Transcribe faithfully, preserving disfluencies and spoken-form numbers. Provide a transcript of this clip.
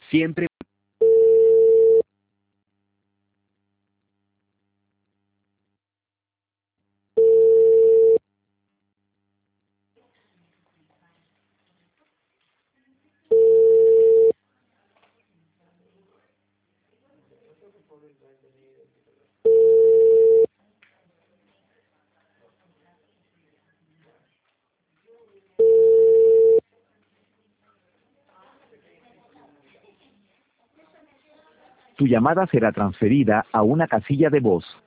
Siempre. Tu llamada será transferida a una casilla de voz.